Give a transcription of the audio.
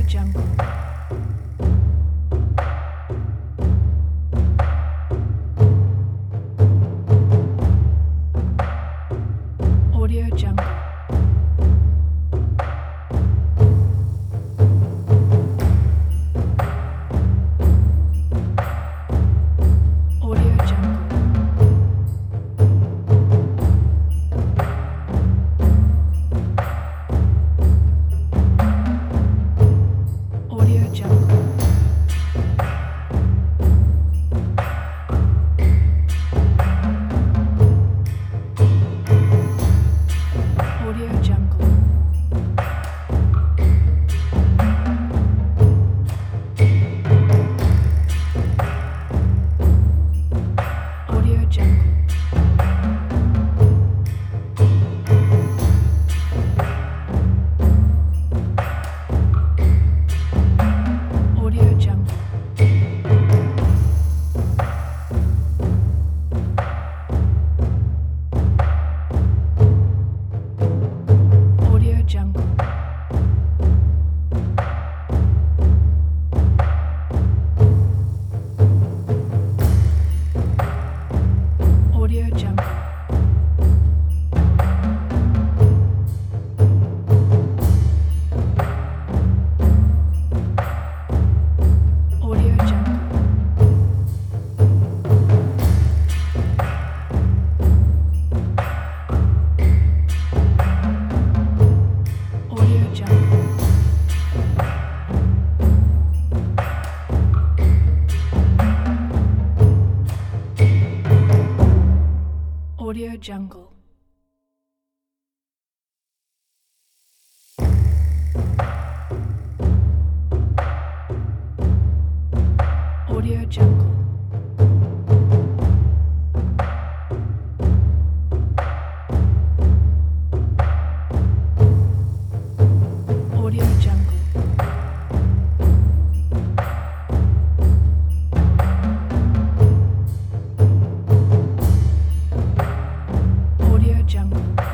Jungle. Audio Jungle. Audio Jungle. Audio Jungle. Audio Jungle. Audio Jungle. Audio Jungle. Audio Jungle. Audio Jungle. Audio Jungle. Audio Jungle. Audio Jungle. Audio Jungle. Audio Jungle. Audio Jungle.